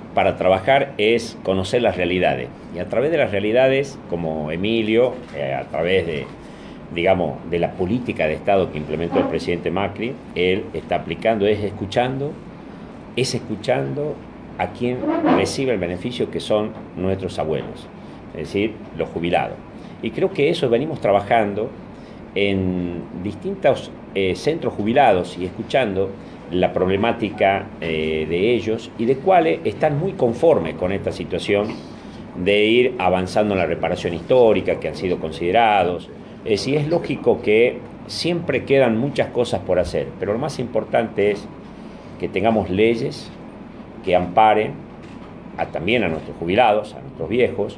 para trabajar es conocer las realidades. Y a través de las realidades, como Emilio, a través de, digamos, de la política de Estado que implementó el presidente Macri, él está aplicando, es escuchando a quien recibe el beneficio, que son nuestros abuelos, es decir, los jubilados. Y creo que eso venimos trabajando en distintos centros jubilados y escuchando la problemática de ellos y de cuáles están muy conformes con esta situación de ir avanzando en la reparación histórica, que han sido considerados. Sí, es lógico que siempre quedan muchas cosas por hacer, pero lo más importante es que tengamos leyes que amparen también a nuestros jubilados, a nuestros viejos,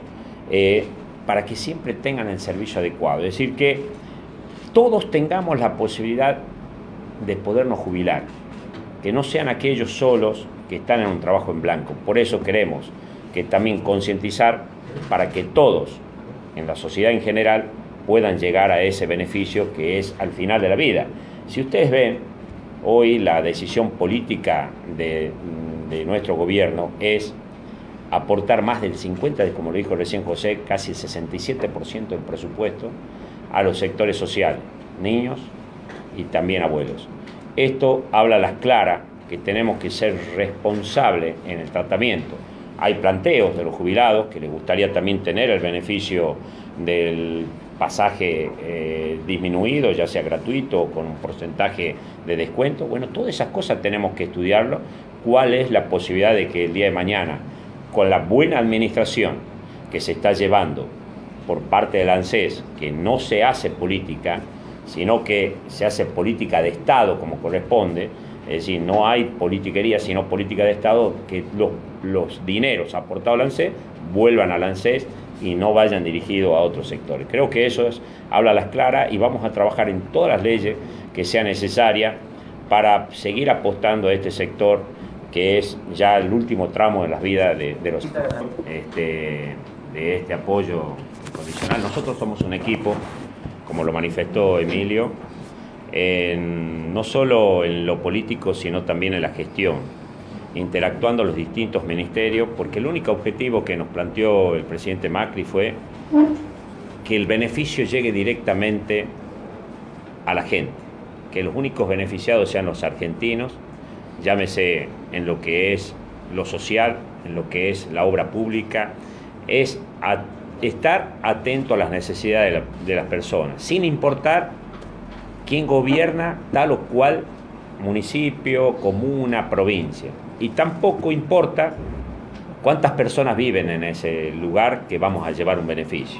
para que siempre tengan el servicio adecuado. Es decir, que todos tengamos la posibilidad de podernos jubilar, que no sean aquellos solos que están en un trabajo en blanco. Por eso queremos que también concientizar para que todos, en la sociedad en general, puedan llegar a ese beneficio que es al final de la vida. Si ustedes ven, hoy la decisión política de nuestro gobierno es aportar más del 50%, como lo dijo recién José, casi el 67% del presupuesto a los sectores sociales, niños y también abuelos. Esto habla a las claras que tenemos que ser responsables en el tratamiento. Hay planteos de los jubilados que les gustaría también tener el beneficio del pasaje disminuido, ya sea gratuito o con un porcentaje de descuento. Bueno, todas esas cosas tenemos que estudiarlo. ¿Cuál es la posibilidad de que el día de mañana, con la buena administración que se está llevando por parte del ANSES, que no se hace política, sino que se hace política de Estado como corresponde, es decir, no hay politiquería, sino política de Estado, que los dineros aportados al ANSES vuelvan al ANSES y no vayan dirigidos a otros sectores. Creo que eso habla a las claras, y vamos a trabajar en todas las leyes que sean necesarias para seguir apostando a este sector, que es ya el último tramo de las vidas de este apoyo incondicional. Nosotros somos un equipo, como lo manifestó Emilio, no solo en lo político, sino también en la gestión, interactuando los distintos ministerios, porque el único objetivo que nos planteó el presidente Macri fue que el beneficio llegue directamente a la gente, que los únicos beneficiados sean los argentinos, llámese en lo que es lo social, en lo que es la obra pública, es estar atento a las necesidades de las personas, sin importar quién gobierna tal o cual municipio, comuna, provincia. Y tampoco importa cuántas personas viven en ese lugar que vamos a llevar un beneficio.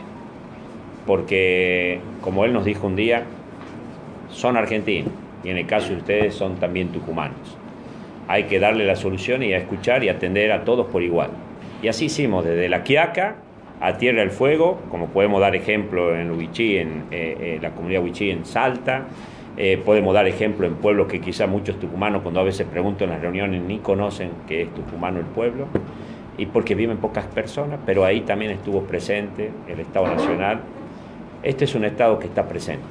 Porque, como él nos dijo un día, son argentinos, y en el caso de ustedes son también tucumanos. Hay que darle la solución y a escuchar y atender a todos por igual. Y así hicimos, desde La Quiaca a Tierra del Fuego, como podemos dar ejemplo en Huichí, en la comunidad Huichí en Salta. Podemos dar ejemplo en pueblos que quizá muchos tucumanos, cuando a veces pregunto en las reuniones, ni conocen que es tucumano el pueblo, y porque viven pocas personas, pero ahí también estuvo presente el Estado Nacional. Este es un Estado que está presente.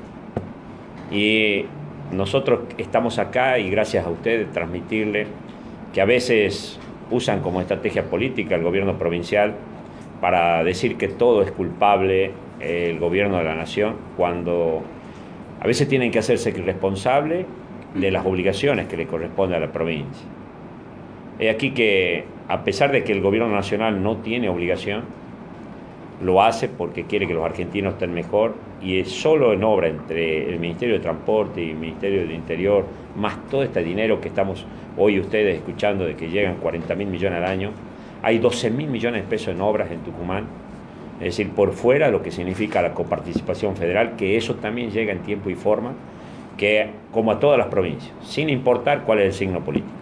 Y nosotros estamos acá, y gracias a ustedes, transmitirles que a veces usan como estrategia política el gobierno provincial para decir que todo es culpable el gobierno de la nación, cuando a veces tienen que hacerse responsable de las obligaciones que le corresponden a la provincia. Es aquí que, a pesar de que el gobierno nacional no tiene obligación, lo hace porque quiere que los argentinos estén mejor, y es solo en obra entre el Ministerio de Transporte y el Ministerio del Interior, más todo este dinero que estamos hoy ustedes escuchando de que llegan 40.000 millones al año, hay 12.000 millones de pesos en obras en Tucumán, es decir, por fuera de lo que significa la coparticipación federal, que eso también llega en tiempo y forma, que como a todas las provincias, sin importar cuál es el signo político.